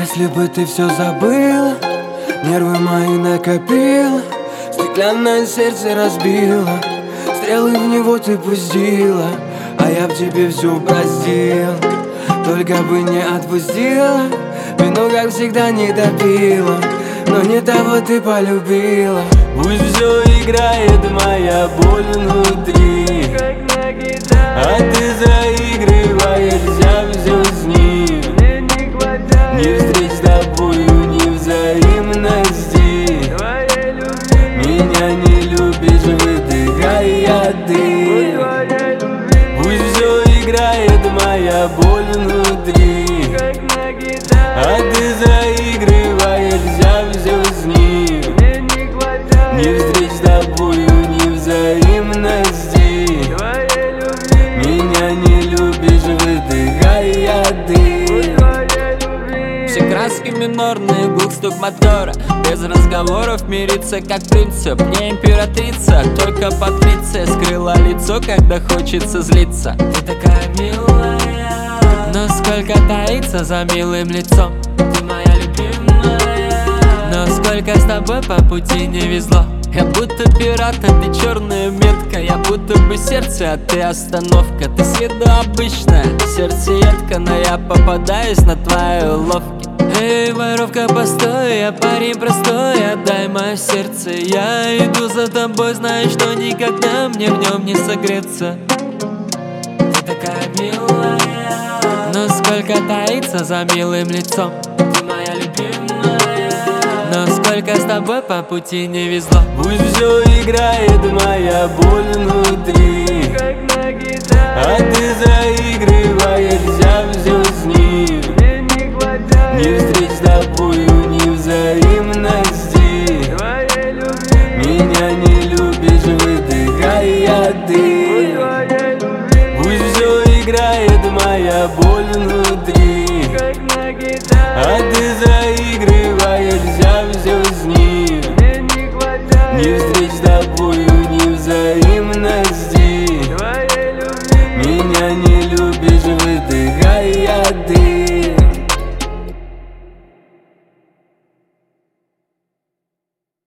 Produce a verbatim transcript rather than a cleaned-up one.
Если бы ты все забыла, нервы мои накопила, стеклянное сердце разбила, стрелы в него ты пустила, а я б тебе все простил. Только бы не отпустила, вину, как всегда, не допила, но не того ты полюбила. Пусть все играет моя боль внутри, а ты заигрываешься все с ним. Ни встреч с тобою, ни взаимности, меня не любишь, выдыхая ты. Пусть все играет моя боль внутри, а ты заигрываешься все с ним. Ни встреч с тобою, ни взаимности, меня не любишь, выдыхая ты. Все краски минорные, глух стук мотора, без разговоров мириться как принцип. Не императрица, только патриция скрыла лицо, когда хочется злиться. Ты такая милая, но сколько таится за милым лицом. Ты моя любимая, но сколько с тобой по пути не везло. Я будто пират, а ты черная метка, я будто бы сердце, а ты остановка. Ты с виду обычная, сердцеедка, но я попадаюсь на твои уловки. Эй, воровка, постой, я парень простой, отдай мое сердце. Я иду за тобой, знаю, что никогда мне в нем не согреться. Ты такая милая, но сколько таится за милым лицом. Ты моя любимая, но сколько с тобой по пути не везло. Пусть все играет моя боль внутри, а ты заигрываешься все с ним. Ни встреч с тобою, ни взаимности, меня не любишь, выдыхая ты. Пусть все играет моя боль внутри, а ты заигрываешься все с ним. Ни встреч с тобою, ни взаимности.